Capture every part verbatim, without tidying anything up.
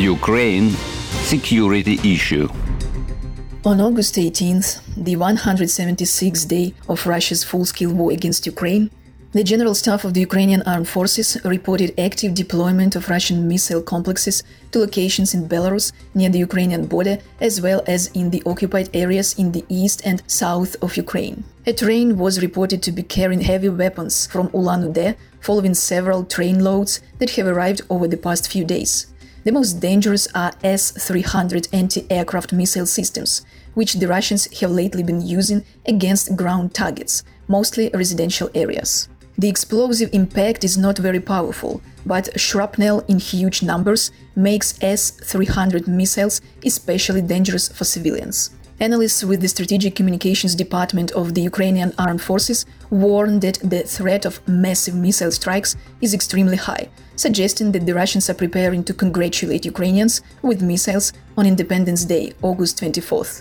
Ukraine security issue. On August eighteenth, the one hundred seventy-sixth day of Russia's full-scale war against Ukraine, the General Staff of the Ukrainian Armed Forces reported active deployment of Russian missile complexes to locations in Belarus near the Ukrainian border, as well as in the occupied areas in the east and south of Ukraine. A train was reported to be carrying heavy weapons from Ulan-Ude, following several train loads that have arrived over the past few days. The most dangerous are S three hundred anti-aircraft missile systems, which the Russians have lately been using against ground targets, mostly residential areas. The explosive impact is not very powerful, but shrapnel in huge numbers makes S three hundred missiles especially dangerous for civilians. Analysts with the Strategic Communications Department of the Ukrainian Armed Forces warn that the threat of massive missile strikes is extremely high, suggesting that the Russians are preparing to congratulate Ukrainians with missiles on Independence Day, August twenty-fourth.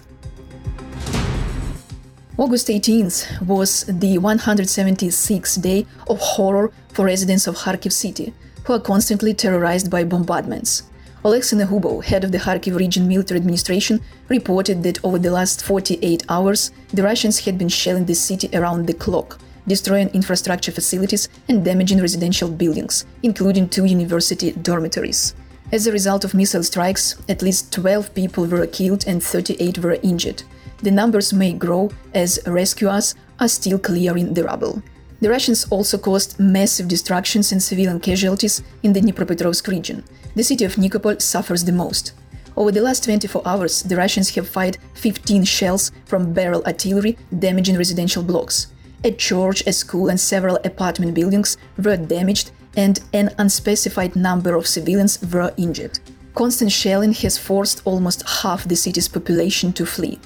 August eighteenth was the one hundred seventy-sixth day of horror for residents of Kharkiv city, who are constantly terrorized by bombardments. Oleksiy Negubov, head of the Kharkiv Region Military Administration, reported that over the last forty-eight hours, the Russians had been shelling the city around the clock, destroying infrastructure facilities and damaging residential buildings, including two university dormitories. As a result of missile strikes, at least twelve people were killed and thirty-eight were injured. The numbers may grow as rescuers are still clearing the rubble. The Russians also caused massive destructions and civilian casualties in the Dnipropetrovsk region. The city of Nikopol suffers the most. Over the last twenty-four hours, the Russians have fired fifteen shells from barrel artillery, damaging residential blocks. A church, a school, and several apartment buildings were damaged, and an unspecified number of civilians were injured. Constant shelling has forced almost half the city's population to flee.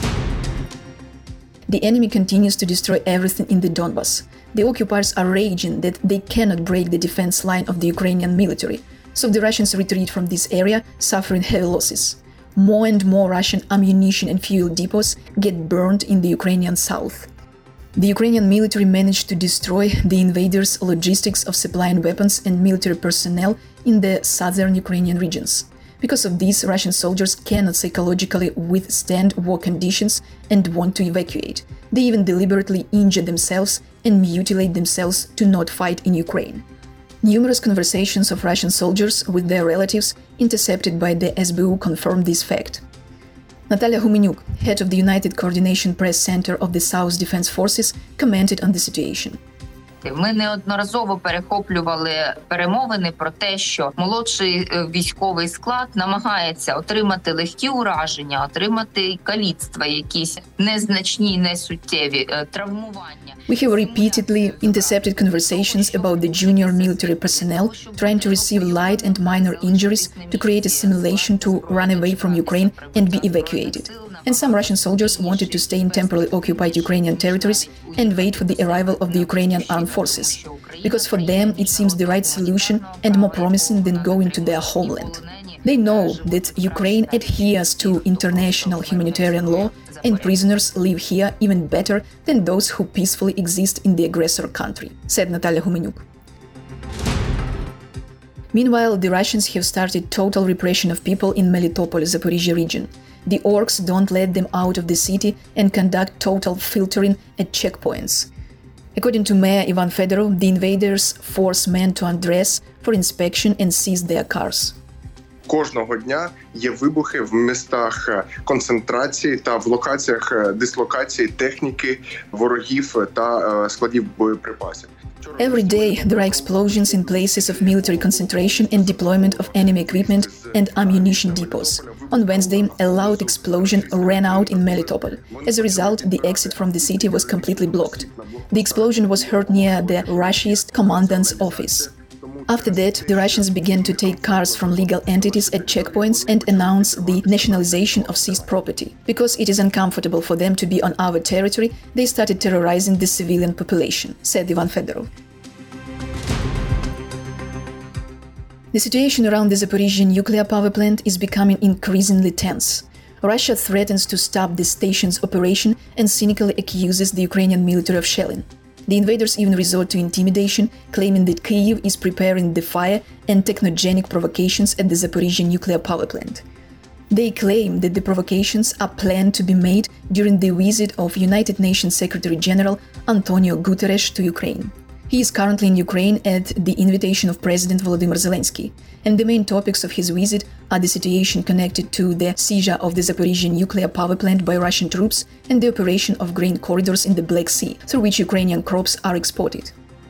The enemy continues to destroy everything in the Donbas. The occupiers are raging that they cannot break the defense line of the Ukrainian military, so the Russians retreat from this area, suffering heavy losses. More and more Russian ammunition and fuel depots get burned in the Ukrainian south. The Ukrainian military managed to destroy the invaders' logistics of supplying weapons and military personnel in the southern Ukrainian regions. Because of this, Russian soldiers cannot psychologically withstand war conditions and want to evacuate. They even deliberately injure themselves and mutilate themselves to not fight in Ukraine. Numerous conversations of Russian soldiers with their relatives intercepted by the S B U confirmed this fact. Natalia Humenyuk, head of the United Coordination Press Center of the South Defense Forces, commented on the situation. Ми неодноразово перехоплювали перемовини про те, що молодший військовий склад намагається отримати легкі ураження, отримати каліцтва, якісь незначні, несуттєві травмування. We have repeatedly intercepted conversations about the junior military personnel trying to receive light and minor injuries to create a simulation to run away from Ukraine and be evacuated. And some Russian soldiers wanted to stay in temporarily occupied Ukrainian territories and wait for the arrival of the Ukrainian armed forces, because for them it seems the right solution and more promising than going to their homeland. They know that Ukraine adheres to international humanitarian law and prisoners live here even better than those who peacefully exist in the aggressor country, said Natalia Humenyuk. Meanwhile, the Russians have started total repression of people in Melitopol, Zaporizhia region. The orcs don't let them out of the city and conduct total filtering at checkpoints. According to Mayor Ivan Fedorov, the invaders force men to undress for inspection and seize their cars. Кожного дня є вибухи в містах концентрації та в локаціях дислокації техніки, ворогів та складів боєприпасів. Every day, there are explosions in places of military concentration and deployment of enemy equipment and ammunition depots. On Wednesday, a loud explosion ran out in Melitopol. As a result, the exit from the city was completely blocked. The explosion was heard near the Russiist commandant's office. After that, the Russians began to take cars from legal entities at checkpoints and announce the nationalization of seized property. Because it is uncomfortable for them to be on our territory, they started terrorizing the civilian population, said Ivan Fedorov. The situation around the Zaporizhzhia nuclear power plant is becoming increasingly tense. Russia threatens to stop the station's operation and cynically accuses the Ukrainian military of shelling. The invaders even resort to intimidation, claiming that Kyiv is preparing the fire and technogenic provocations at the Zaporizhzhia nuclear power plant. They claim that the provocations are planned to be made during the visit of United Nations Secretary-General Antonio Guterres to Ukraine. He is currently in Ukraine at the invitation of President Volodymyr Zelensky, and the main topics of his visit are the situation connected to the seizure of the Zaporizhzhia nuclear power plant by Russian troops and the operation of grain corridors in the Black Sea, through which Ukrainian crops are exported.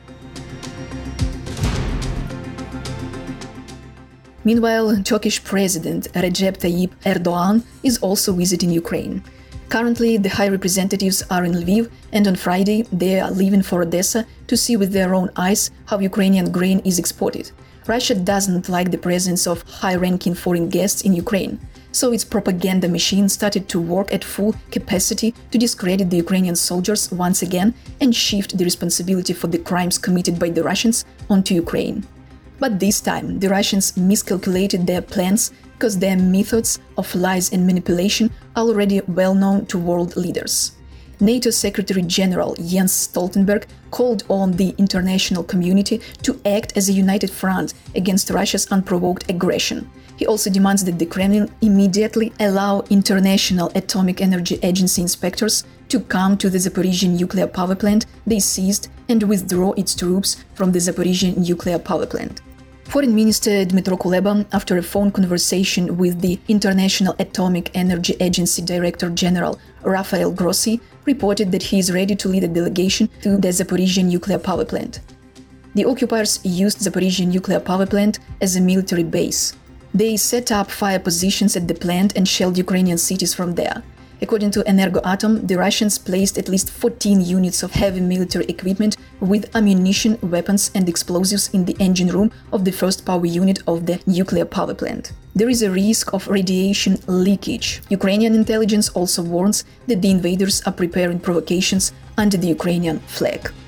Meanwhile, Turkish President Recep Tayyip Erdogan is also visiting Ukraine. Currently, the high representatives are in Lviv, and on Friday they are leaving for Odessa to see with their own eyes how Ukrainian grain is exported. Russia doesn't like the presence of high-ranking foreign guests in Ukraine, so its propaganda machine started to work at full capacity to discredit the Ukrainian soldiers once again and shift the responsibility for the crimes committed by the Russians onto Ukraine. But this time, the Russians miscalculated their plans because their methods of lies and manipulation are already well known to world leaders. NATO Secretary-General Jens Stoltenberg called on the international community to act as a united front against Russia's unprovoked aggression. He also demands that the Kremlin immediately allow International Atomic Energy Agency inspectors to come to the Zaporizhzhia nuclear power plant they seized and withdraw its troops from the Zaporizhzhia nuclear power plant. Foreign Minister Dmytro Kuleba, after a phone conversation with the International Atomic Energy Agency Director General Rafael Grossi, reported that he is ready to lead a delegation to the Zaporizhzhia nuclear power plant. The occupiers used Zaporizhzhia nuclear power plant as a military base. They set up fire positions at the plant and shelled Ukrainian cities from there. According to Energoatom, the Russians placed at least fourteen units of heavy military equipment with ammunition, weapons and explosives in the engine room of the first power unit of the nuclear power plant. There is a risk of radiation leakage. Ukrainian intelligence also warns that the invaders are preparing provocations under the Ukrainian flag.